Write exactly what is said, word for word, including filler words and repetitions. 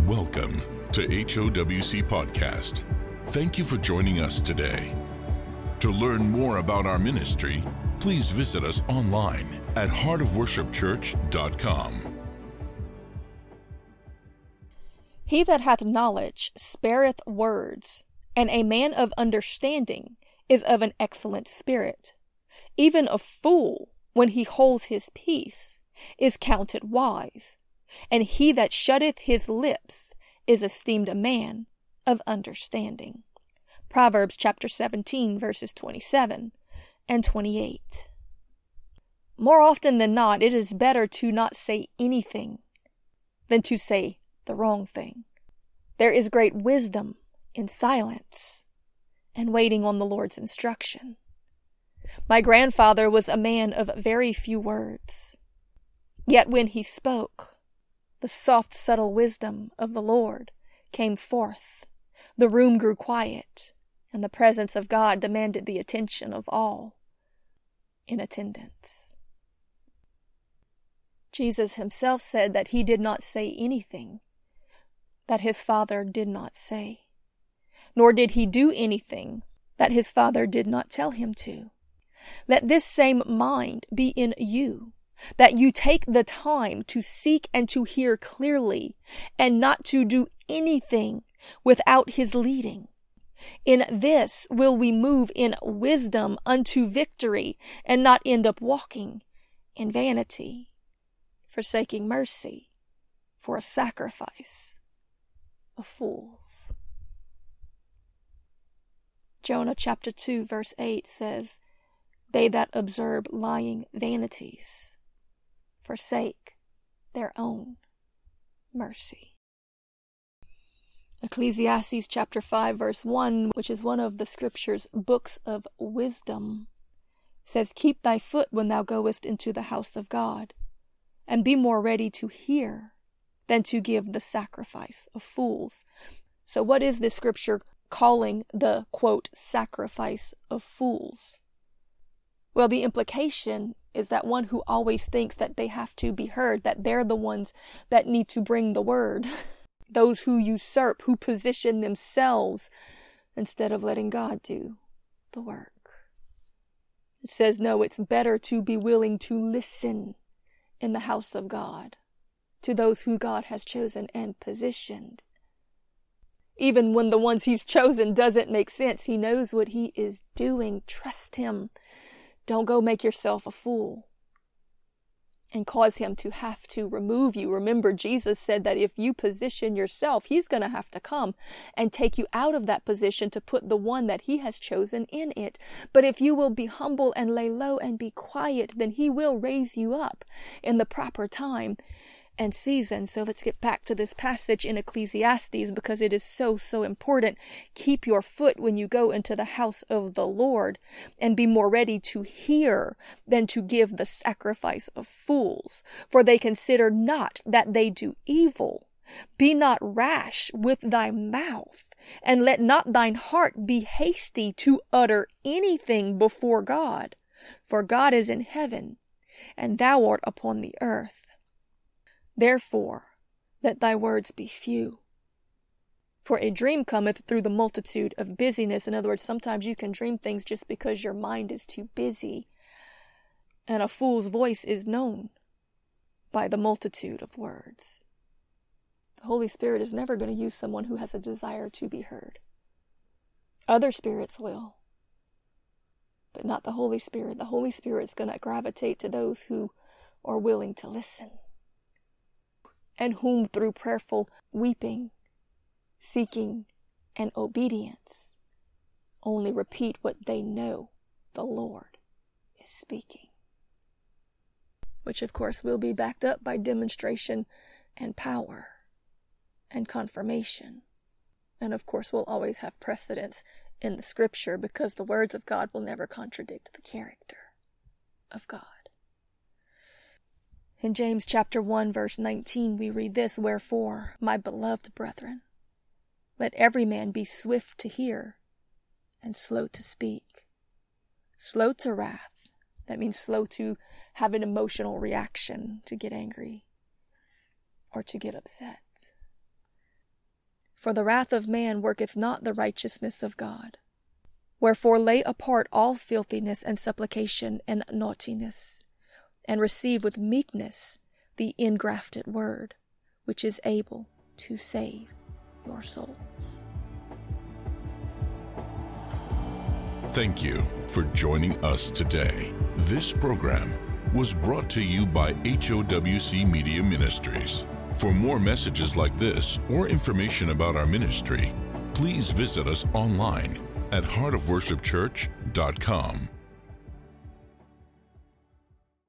Welcome to H O W C Podcast. Thank you for joining us today. To learn more about our ministry, please visit us online at heart of worship church dot com. He that hath knowledge spareth words, and a man of understanding is of an excellent spirit. Even a fool, when he holds his peace, is counted wise, and he that shutteth his lips is esteemed a man of understanding. Proverbs chapter seventeen, verses twenty-seven and twenty-eight. More often than not, it is better to not say anything than to say the wrong thing. There is great wisdom in silence and waiting on the Lord's instruction. My grandfather was a man of very few words. Yet when he spoke, the soft, subtle wisdom of the Lord came forth. The room grew quiet, and the presence of God demanded the attention of all in attendance. Jesus himself said that he did not say anything that his Father did not say, nor did he do anything that his Father did not tell him to. Let this same mind be in you, that you take the time to seek and to hear clearly, and not to do anything without his leading. In this will we move in wisdom unto victory, and not end up walking in vanity, forsaking mercy for a sacrifice of fools. Jonah chapter two verse eight says, "They that observe lying vanities forsake their own mercy." Ecclesiastes chapter five verse one, which is one of the scripture's books of wisdom, says, "Keep thy foot when thou goest into the house of God, and be more ready to hear than to give the sacrifice of fools." So what is this scripture calling the, quote, sacrifice of fools? Well, the implication is that one who always thinks that they have to be heard, that they're the ones that need to bring the word. Those who usurp, who position themselves instead of letting God do the work. It says, no, it's better to be willing to listen in the house of God to those who God has chosen and positioned. Even when the ones he's chosen doesn't make sense, he knows what he is doing. Trust him. Don't go make yourself a fool and cause him to have to remove you. Remember, Jesus said that if you position yourself, he's going to have to come and take you out of that position to put the one that he has chosen in it. But if you will be humble and lay low and be quiet, then he will raise you up in the proper time and season. So let's get back to this passage in Ecclesiastes, because it is so, so important. Keep your foot when you go into the house of the Lord, and be more ready to hear than to give the sacrifice of fools. For they consider not that they do evil. Be not rash with thy mouth, and let not thine heart be hasty to utter anything before God. For God is in heaven, and thou art upon the earth. Therefore, let thy words be few. For a dream cometh through the multitude of busyness. In other words, sometimes you can dream things just because your mind is too busy. And a fool's voice is known by the multitude of words. The Holy Spirit is never going to use someone who has a desire to be heard. Other spirits will, but not the Holy Spirit. The Holy Spirit is going to gravitate to those who are willing to listen, and whom through prayerful weeping, seeking, and obedience only repeat what they know the Lord is speaking. Which of course will be backed up by demonstration and power and confirmation. And of course will always have precedence in the scripture, because the words of God will never contradict the character of God. In James chapter one, verse nineteen, we read this, "Wherefore, my beloved brethren, let every man be swift to hear and slow to speak, slow to wrath." That means slow to have an emotional reaction, to get angry or to get upset. For the wrath of man worketh not the righteousness of God. Wherefore lay apart all filthiness and supplication and naughtiness, and receive with meekness the ingrafted word, which is able to save your souls. Thank you for joining us today. This program was brought to you by H O W C Media Ministries. For more messages like this or information about our ministry, please visit us online at heart of worship church dot com.